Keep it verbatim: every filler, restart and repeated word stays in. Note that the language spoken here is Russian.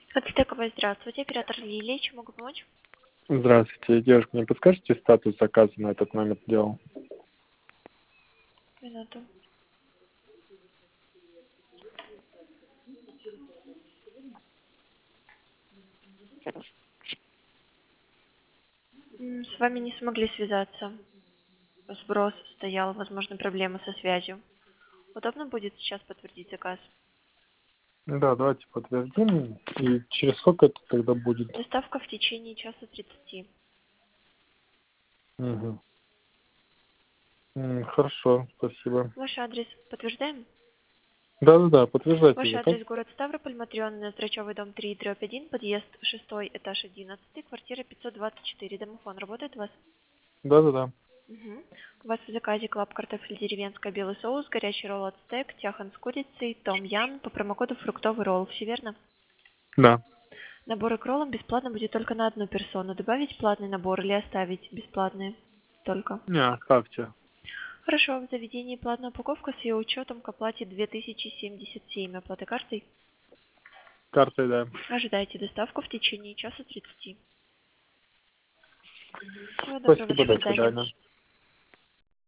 Ацтековая, здравствуйте. Оператор Лилия, чем могу помочь? Здравствуйте, девушка, не подскажете статус заказа на этот номер дела? Минуту. М, С вами не смогли связаться. Сброс стоял, возможно, проблемы со связью. Удобно будет сейчас подтвердить заказ? Да, давайте подтвердим. И через сколько это тогда будет? Доставка в течение часа тридцати. Угу. Хорошо, спасибо. Ваш адрес подтверждаем? Да-да-да, подтверждайте Ваш заказ. адрес город Ставрополь, Матрёнина, Здрачёвый дом три, дробь один, подъезд шестой, этаж одиннадцатый, квартира пятьсот двадцать четыре. Домофон работает у вас? Да-да-да. Угу. У вас в заказе клаб картофель деревенская, белый соус, горячий ролл ацтек, тяхан с курицей, том ян по промокоду фруктовый ролл. Все верно? Да. Наборы к роллам бесплатно будет только на одну персону. Добавить платный набор или оставить бесплатный только? Не, оставьте. Хорошо, в заведении платная упаковка с ее учетом к оплате две тысячи семьдесят семь. Оплата картой? Картой, да. Ожидайте доставку в течение часа тридцати. Всего доброго, Спасибо, до до свидания. свидания.